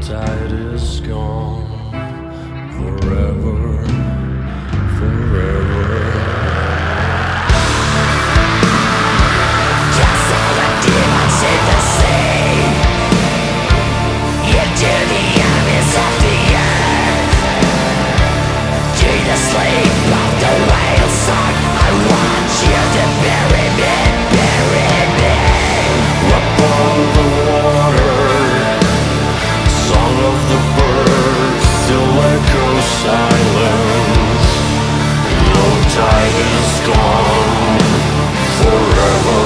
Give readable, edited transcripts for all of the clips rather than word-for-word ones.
tide is gone forever, forever. Cast all the demons in the sea, into the abyss of the earth. To the sleep of the whale song, I want you to bury me, bury me. Upon the water, song of the birds still echoes silence. Low tide is gone forever,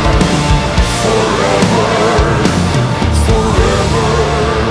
forever, forever.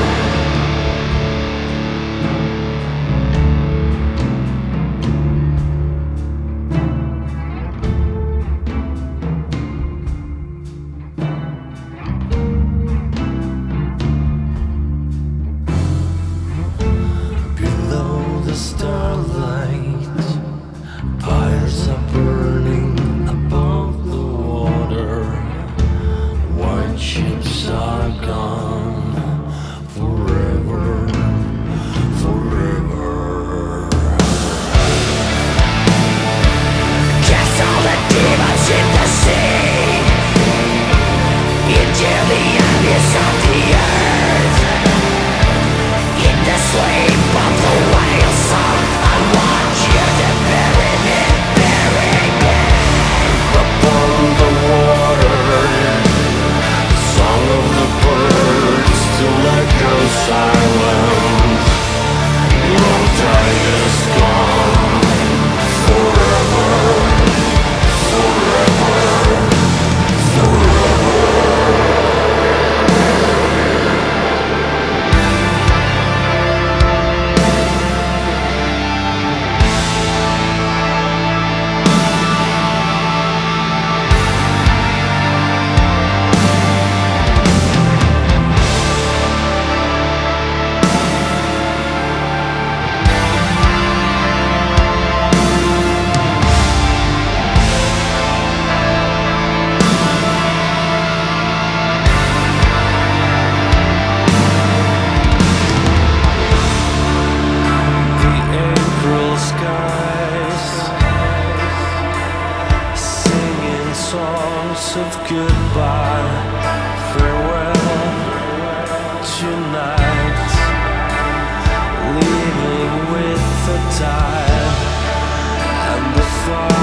Below the starlight, pyres are burning above the water. White ships are gone forever, forever. Cast all the demons in the sea, into the abyss of the earth. In the sleep of the whale song, I want you to bury me, bury me. Upon the water, song of the birds still echoes silence. Low tide is gone forever, forever, forever. The April skies singing songs of goodbye, farewell tonight, leaving with the tide and the fire.